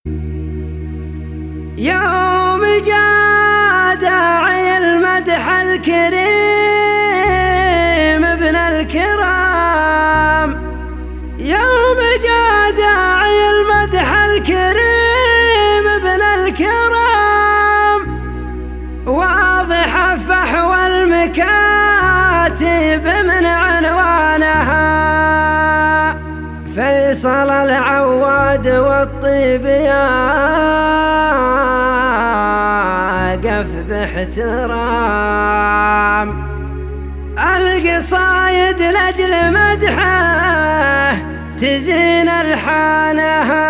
يوم جاء داعي المدح الكريم ابن الكرام، يوم جاء داعي المدح الكريم ابن الكرام، واضح فحوى المكاتب من عنوانها، فيصل العواد والطيب يقف باحترام، القصايد لأجل مدحه تزين الحانها،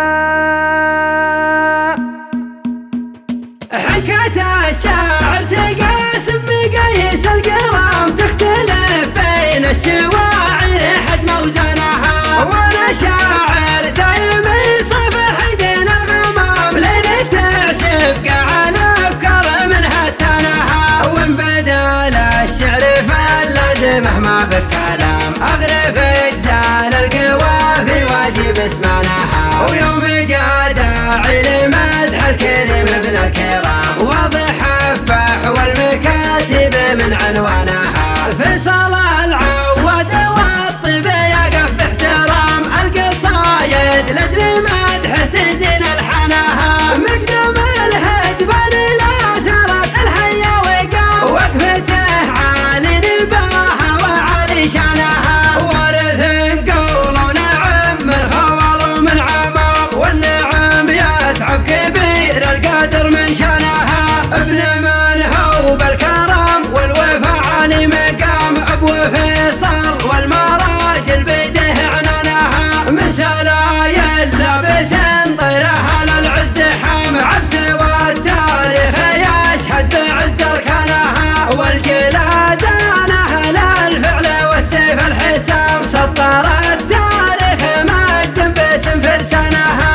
حكاية الشاعر تقاسم مقاييس القرام، تختلف بين الشواعر حجم وزنها، وانا شاعر دايم يصفح دين الغمام، لين تعشب قاع الافكار منها تنها، وان بدال الشعر فاللازمه ما بالكلام، اغرف اجزال القوافي واجب اسمانها، ويوم جاء داعي لمدح الكريم ابن الكرام، واضح فحوى المكاتب من عنوانها، فيصل العواد والطيب يقف باحترام، القصايد لاجل مدحه تزين الحناها، مقدم الهدبان لا ثرت الحيا وقام، وقفته عالي نباها وعالي شانها، وارث قول ونعم من خوال ومن عمام، والنعم يتعب كبير القدر من شانها، ابن من هو بالكرم والوفا عالي مقام، ابو فيصل والمراجل بيده عنانها، مسلايا لابتن طيرها للعز حام، عبس والتاريخ يشهد بعز اركانها، والجلادانه للفعل والسيف الحسام، سطر التاريخ مجد باسم فرسانها،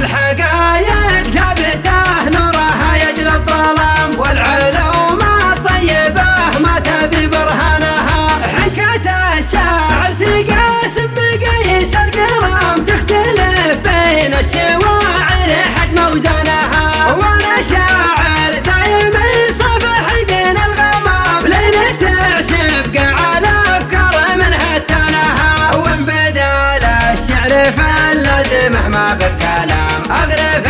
الحقايق ثابته نورها يجل الظلام، والعلوم الطيبه ما تبي برهانها، حكاية الشاعر تقاسم مقاييس القرام، تختلف بين الشواعر حجم وزنها، وانا شاعر دايم يصفح دين الغمام، لين تعشب قاع الافكار منها تنها، وان بدال الشعر فاللازمه ما بالكلام، اغرف